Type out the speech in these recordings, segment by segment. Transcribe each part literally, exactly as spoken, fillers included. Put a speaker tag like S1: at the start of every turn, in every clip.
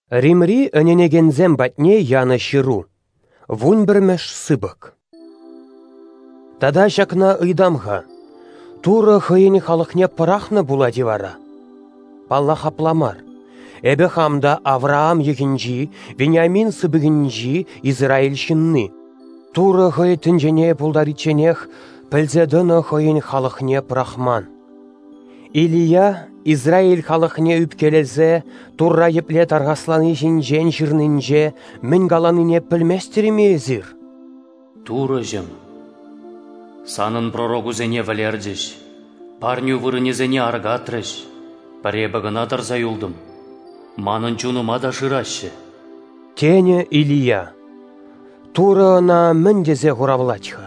S1: Римри өненегензем батне яны ширу. Вунь бірмеш сыбык. Тада шакна ыйдамға. Тура хыйыны халықне пырахны була дивара. Палла хапламар. Эбе хамда Авраам егінжі, Вениамин сыбыгінжі Израильшинны. Тура хый тінжене пулдариченех пілзедіні хыйын халықне пырахман. Илия Израиль халықне үпкелезе, турра епле тарғасланы жинжен жирнінже, мін галаныне пілместеріме зір.
S2: Тура жым. Санын пророгузене валердіш, парню вырынезене аргатрыш, паребігіна тарза юлдым. Манын чуныма да шырашы.
S1: Тене Илия. Тура на міндезе ғуравлачха.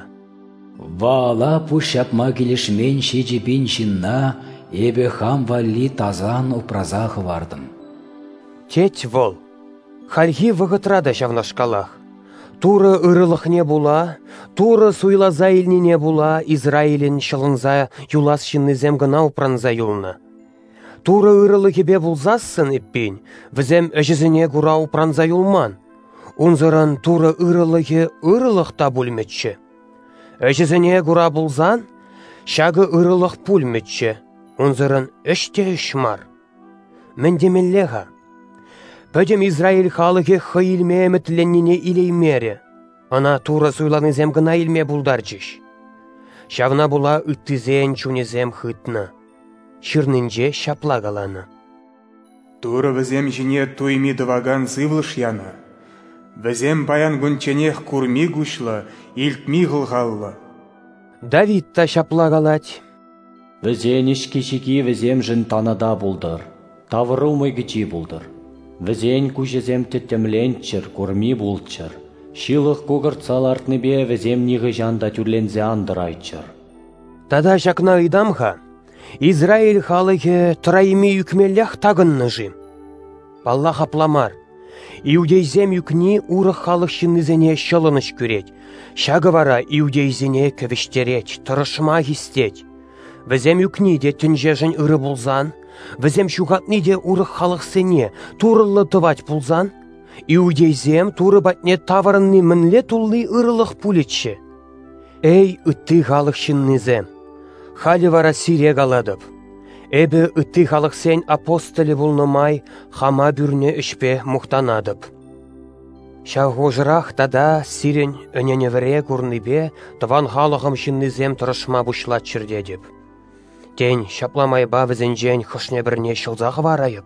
S3: Вала пушапма келішмен шеджепен шинна, эбе хам валли тазан упразах вардым.
S1: Теть вол. Хальхи вғытрада шавнашкалах. Тура ырылықне була, тура суйлаза илнине була, Израилін шылынза юлас шиннезем гына упранза юлна. Тура ырылы кебе булзасын еппен, візем әжізіне гура упранза юлман. Унзырын тура ырылығы ырылықта бүлметші. Әжізіне гура булзан, шағы ырылық бүлметші. Унзырын үште үшмар. Мен демеллеға. Пөдем Израиль халығы хыйлме әмітленніне илеймере. Ана тура суйланызем гына илме булдарчыш. Шавна була үттізен чунезем хытна. Шырнынже шаплагаланы.
S4: Тура візем жіне туйми дываган сывлыш яна. Візем баян гүнченех курми гушла, илтми ғылғалла.
S1: Давид та шаплагалать.
S5: Візен ішкешеки візем жын танада бұлдыр. Тавыру мыгычи бұлдыр. Візен күшезем теттемленчір, курми бұлчыр. Шилық көгіртсал артныбе візем ниғы жанда түрлензе андыр айтчыр.
S1: Тада шакна ыйдамға. Израиль халығы тұрайми үкмеллях тағынны жим. Палла хапламар. Иудейзем үкні урық халық шиннызене шылыныш күрет. Шағы вара иудейзене көвіштерет, тұрышма хистет. Візем үкні де түнжежін ұры бұлзан, візем шуғатны де урық халық сене турылы тывать бұлзан, иудейзем туры батне таварынны мінле тулны ұрылық пулетші. Эй, үтті халық шиннызем. Халі вара сире галадып. Эбі үтті халық сен апостолі бұлнымай, хама бүрне үшпе мұқтанадып. Шағожырақ тада сирен өненевіре күрнібе, тыван халығым шиннызем тұрышма бұшлатшыр дедіп. Тен шапламайба візенжен хышне бірне шылзағы варайып.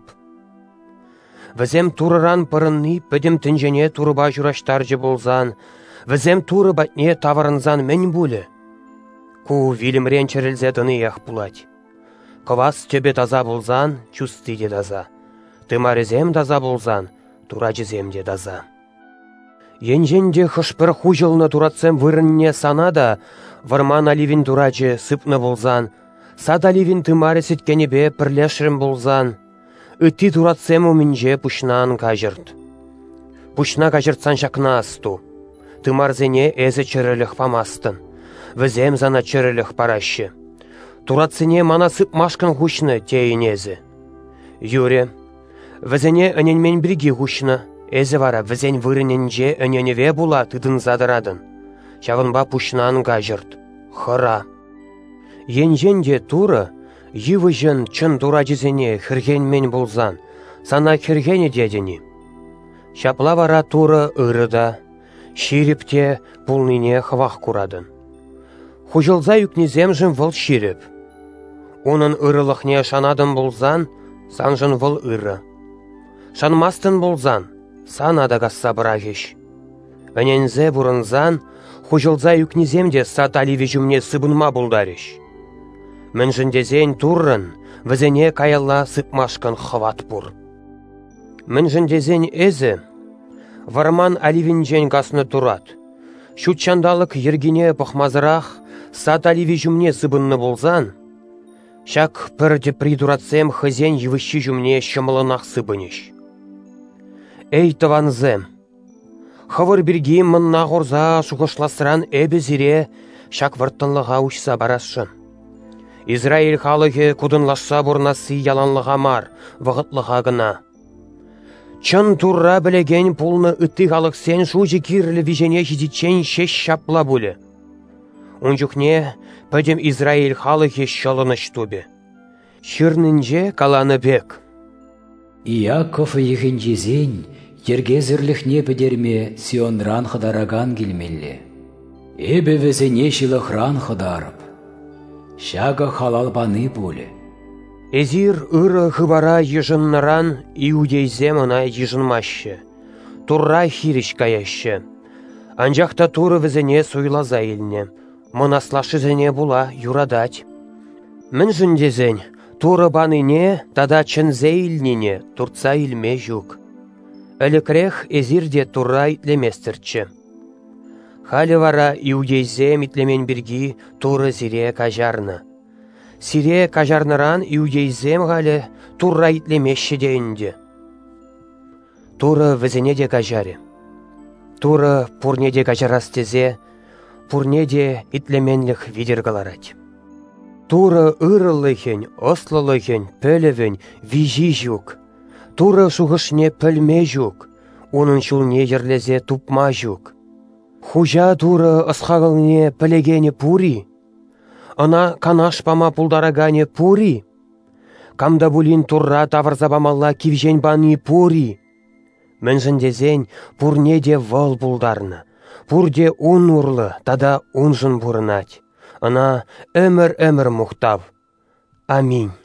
S1: Візем турыран пырынны пөдім тінжене турыба жүраштаржы болзан, візем туры батне таварынзан мен бұлі. Ку вилімрен чәрілзе дыны яқ бұлать. Ковас төбе таза болзан, чүсті де таза. Тымарызем таза болзан, турачызем де таза. Енженде хышпыр хужылны туратсем вырынне санада, варман аливин турачы сыпны болзан, сад аливин тымары сеткенебе пірлешірім болзан, үтті туратсем умінже пұшнан кажырт. Пұшна кажыртсан шакна асту. Тымарзене әзі чырылық памастын. Візем зана чырылық парашы. Туратсене мана сып машкан хушны тейінезі. Юре, візене өненмен бірге хушны. Эзі вара візен вырыненже өненеве була тыдын задырадын. Шавынба пұшнан кажырт. Хыра. Енженде туры, йывы жын чын турачызене хіргенмен болзан, сана хіргене дедені. Шапла вара туры ырыда, ширіпте пулныне хвах курадын. Хужылза үкнезем жын выл ширіп. Онын ырылықне шанадын болзан, сан жын выл ыры. Шанмастын болзан, сан адагасса бірагеш. Өнензе бұрынзан, хужылза үкнеземде сат аливе жүмне сыбынма болдареш. Мен жіндезен туррын, візене каялла сыпмашкан хват бұр. Мен жіндезен әзі, варман аливинжен гасны турат. Шутчандалық ергене пахмазырақ, сат аливе жүмне сыбынны болзан, шак пірді придуратсем хызен евыші жүмне шымылынақ сыбынеш. Эй, тыванзем! Хавыр бергем мынна ғорза шуғышласыран әбі зире шак варттынлыға ұшса барашын. Израиль халығы кудынлаша бұрнасы яланлыға мар, вағытлыға гына. Чын турра білеген пулны ытты халықсен шужы кирлі вижене жидичен шеш шапла бұлі. Унжукне пөдем Израиль халықе шалыныш тубе. Шырнынже каланы бек.
S3: Иаков егінжезен, ергезірліхне бідерме Сионран хыдараган келмелі. Эбе візене шилықран хыдарып. Шага халалбаны бұлі.
S1: Эзир ыры хыбара ежыннаран иудейзем она ежынмашы. Турра хириш каяшы. Анжақта туры візене суйлаза еліне. Мұнаслашы зене була юрадать. Мін жындезен, туры баныне, тада чынзе илнине, турца илме жүк. Әлікрех эзирде турра итлеместірчі. Халі вара иудейзем итлемен біргі туры зире кажарны. Сире кажарныран иудейзем галі турра итлемеші дейінді. Туры візене де кажаре. Туры пурне де кажарастезе, пурне де итлеменлік видергаларать. Туры ырылыхен, ослылыхен, пөлівен, вижи жүк. Туры шуғышне пөлме жүк, оның шулне ерлезе тупма жүк. Хужа туры ысқағылне пілегене пури. Ана канаш пама пулдарагане пури. Камда булин турра таварзабамалла кивжен баны пури. Мэнжіндезен пурнеде вал булдарны. Пурде ун урлы, тада унжын бурынать. Ана өмір-өмір мұқтав. Аминь.